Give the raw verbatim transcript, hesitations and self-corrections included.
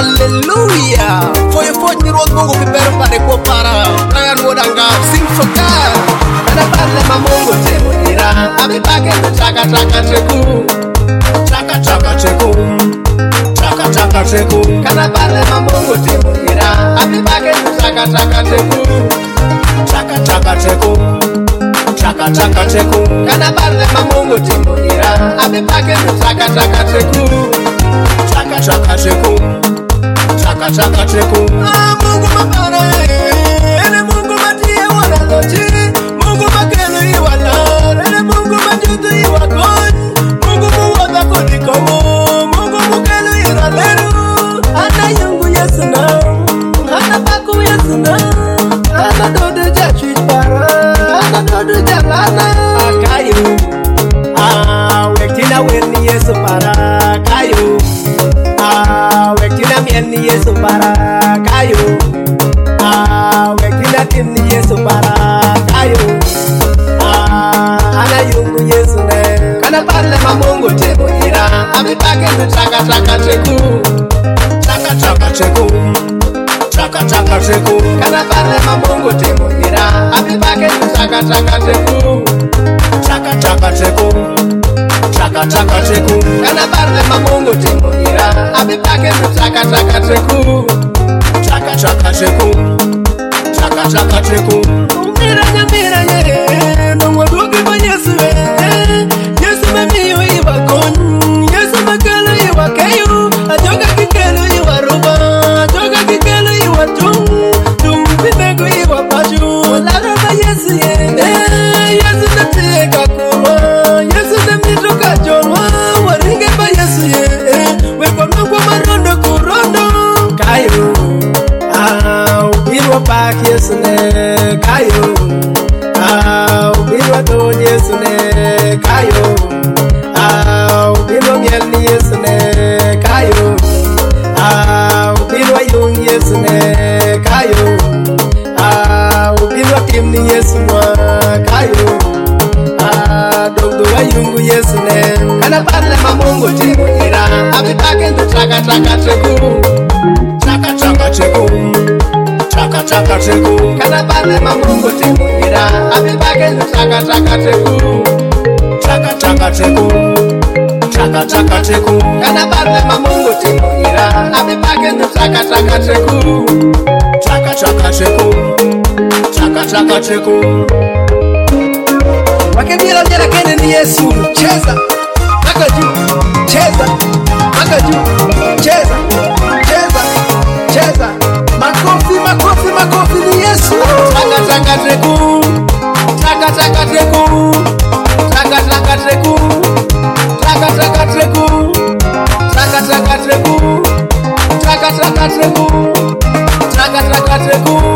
Hallelujah. For your foot, you won't go to better by the Copara. I would sing for God. And I found them a mongo table. I'll be back in the Chaka Chaka Cheku. Chaka Chaka Cheku. Chaka Chaka Cheku. Can I find them a mongo table? I'll be back in the Chaka Chaka Cheku. Chaka Chaka Cheku. Chaka Chaka Cheku. Can I find them a mongo table? I'll be back in the Chaka Chaka Cheku. Chaka Chaka Cheku. Chaka Chaka Cheku. Ah, Mungu mapana eh, ene Mungu matia wana lochi, Mungu makelo iwala, ene Mungu majutu iwakon, Mungu muwata kodikomo, Mungu mukelo iraleru, ana yungu Yesu na, ana baku Yesu na, ana dodo jachit para, ana dodo jalana, akayo, ah, wekina weni Yesu para, kayo. Ah, wekina mieni Yesu para kayo. Ah, wekina timni Yesu para kayo. Ah, ana yungu Yesu ne. Kana parle mamungu tebo ira. Abi pake tu chaka chaka cheku. Chaka chaka cheku. Chaka chaka cheku. Kana parle mamungu tebo ira. Abi pake tu chaka chaka cheku. Chaka chaka cheku. Chaka chaka cheku. Kana parle mamungu tebo ira. Abi pake tu chaka chaka cheku. Chaka chaka cheku. Chaka chaka cheku. Mira nya mira ye. Nungo duki ba Yesu eh. Yesu me miyo iwa kon. Yesu me kelo iwa kayo. Ajoga kikelo iwa ruba. Ajoga kikelo iwa tung. Tung pinegu iwa paju. La ruba Yesu ye. Eh, Yesu na teka kuma. Yesu na mitoka jonwa. Waringe ba Yesu ye. Weko nungwa marondo kurondo. Kayo. Ah, ubirwa pak Yesu ne. Kayo. Ah, ubirwa ton Yesu ne. Kayo. Ah, ubirwa miel ni Yesu ne. Kayo. Ah, ubirwa yung Yesu ne. Kayo. Ah, ubirwa tim ni Yesu mwa. Kayo. Ah, dogdo wa yungu Yesu ne. Kana parle mamungu timu ira. Abi baken tu chaka chaka cheku. Chaka chaka cheku. Chaka chaka cheku. Kana parle mamungu timu ira. Abi baken tu chaka chaka cheku. Chaka chaka cheku. Chaka chaka cheku. Kana parle mamungu timu ira. Abi baken tu chaka chaka cheku. Chaka chaka cheku. Chaka chaka cheku. Wakemira jera kene ni Yesu. Cheza maka juu. Cheza maka juu. Cheza cheza cheza. Makofi makofi makofi ni Yesu. Chaka chaka cheku. Chaka chaka cheku. Chaka chaka cheku. Chaka chaka cheku. Chaka chaka cheku. Chaka chaka cheku. Chaka chaka cheku.